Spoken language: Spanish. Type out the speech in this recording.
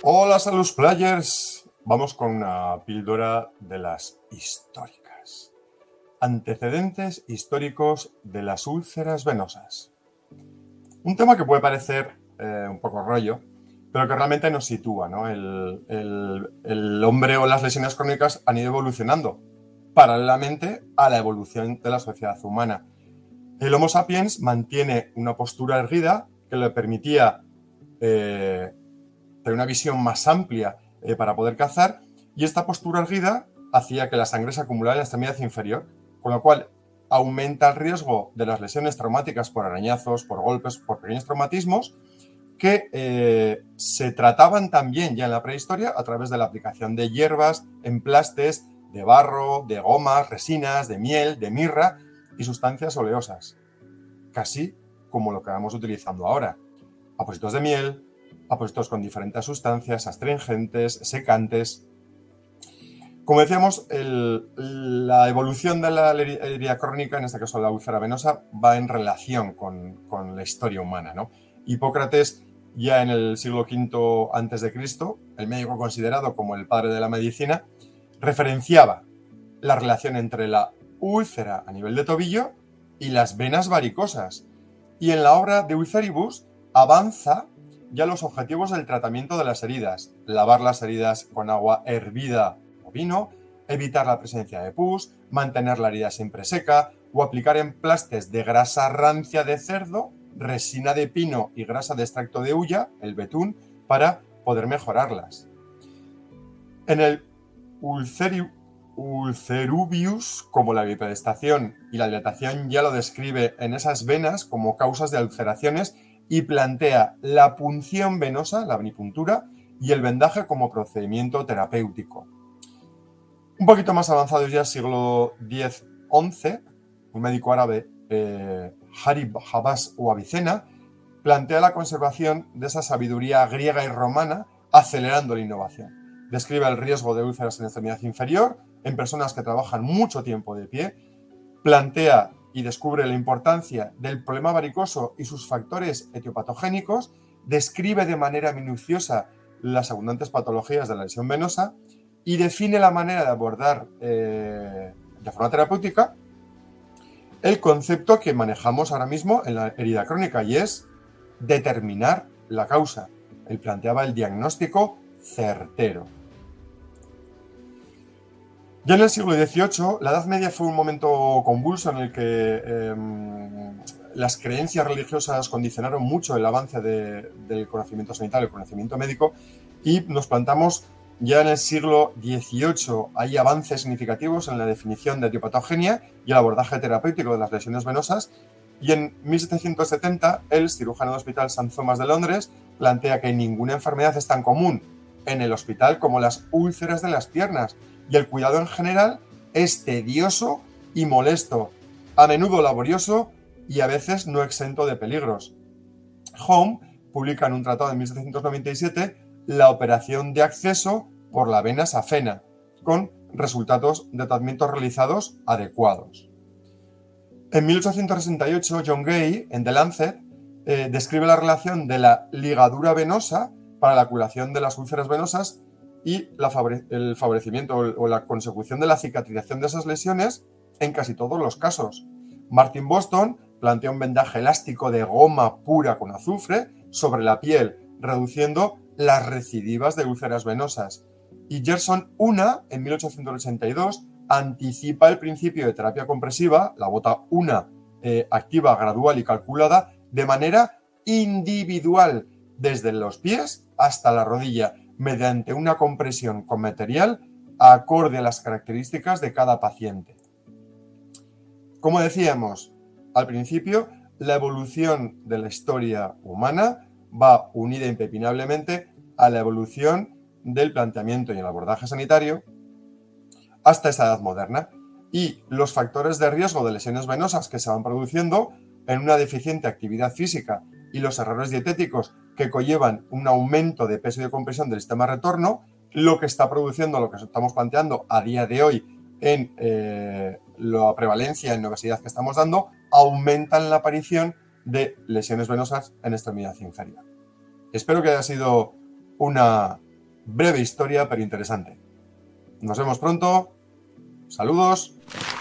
Hola, Salus Players. Vamos con una píldora de las históricas. Antecedentes históricos de las úlceras venosas. Un tema que puede parecer un poco rollo, pero que realmente nos sitúa, ¿no? El hombre o las lesiones crónicas han ido evolucionando paralelamente a la evolución de la sociedad humana. El Homo sapiens mantiene una postura erguida que le permitía tener una visión más amplia para poder cazar, y esta postura erguida hacía que la sangre se acumulara en la extremidad inferior, con lo cual aumenta el riesgo de las lesiones traumáticas por arañazos, por golpes, por pequeños traumatismos, que se trataban también ya en la prehistoria a través de la aplicación de hierbas, emplastes, de barro, de gomas, resinas, de miel, de mirra y sustancias oleosas, casi como lo que vamos utilizando ahora. Apósitos de miel, apósitos con diferentes sustancias, astringentes, secantes. Como decíamos, la evolución de la herida crónica, en este caso la úlcera venosa, va en relación con la historia humana, ¿no? Hipócrates, ya en el siglo V a.C., el médico considerado como el padre de la medicina, referenciaba la relación entre la úlcera a nivel de tobillo y las venas varicosas. Y en la obra de Ulceribus avanza ya los objetivos del tratamiento de las heridas: lavar las heridas con agua hervida o vino, evitar la presencia de pus, mantener la herida siempre seca o aplicar emplastes de grasa rancia de cerdo, resina de pino y grasa de extracto de hulla, el betún, para poder mejorarlas. En el Ulcerubius, como la bipedestación y la dilatación, ya lo describe en esas venas como causas de ulceraciones y plantea la punción venosa, la venipuntura, y el vendaje como procedimiento terapéutico. Un poquito más avanzado ya, siglo X-XI, un médico árabe, Harib Habas o Avicena, plantea la conservación de esa sabiduría griega y romana, acelerando la innovación. Describe el riesgo de úlceras en la extremidad inferior en personas que trabajan mucho tiempo de pie, plantea y descubre la importancia del problema varicoso y sus factores etiopatogénicos, describe de manera minuciosa las abundantes patologías de la lesión venosa y define la manera de abordar de forma terapéutica el concepto que manejamos ahora mismo en la herida crónica, y es determinar la causa. Él planteaba el diagnóstico certero. Ya en el siglo XVIII, la Edad Media fue un momento convulso en el que las creencias religiosas condicionaron mucho el avance del conocimiento sanitario, el conocimiento médico, y nos plantamos ya en el siglo XVIII. Hay avances significativos en la definición de etiopatogenia y el abordaje terapéutico de las lesiones venosas, y en 1770 el cirujano del Hospital St. Thomas de Londres plantea que ninguna enfermedad es tan común en el hospital como las úlceras de las piernas, y el cuidado en general es tedioso y molesto, a menudo laborioso y a veces no exento de peligros. Home publica en un tratado de 1797 la operación de acceso por la vena safena, con resultados de tratamientos realizados adecuados. En 1868, John Gay, en The Lancet, describe la relación de la ligadura venosa para la curación de las úlceras venosas y el favorecimiento o la consecución de la cicatrización de esas lesiones en casi todos los casos. Martin Boston plantea un vendaje elástico de goma pura con azufre sobre la piel, reduciendo las recidivas de úlceras venosas. Y Gerson Una, en 1882, anticipa el principio de terapia compresiva, la bota Una, activa, gradual y calculada, de manera individual, desde los pies hasta la rodilla, mediante una compresión con material acorde a las características de cada paciente. Como decíamos al principio, la evolución de la historia humana va unida impepinablemente a la evolución del planteamiento y el abordaje sanitario hasta esta edad moderna, y los factores de riesgo de lesiones venosas que se van produciendo en una deficiente actividad física y los errores dietéticos que conllevan un aumento de peso y de compresión del sistema de retorno, lo que está produciendo, lo que estamos planteando a día de hoy en la prevalencia en obesidad que estamos dando, aumentan la aparición de lesiones venosas en extremidad inferior. Espero que haya sido una Breve historia, pero interesante. Nos vemos pronto. Saludos.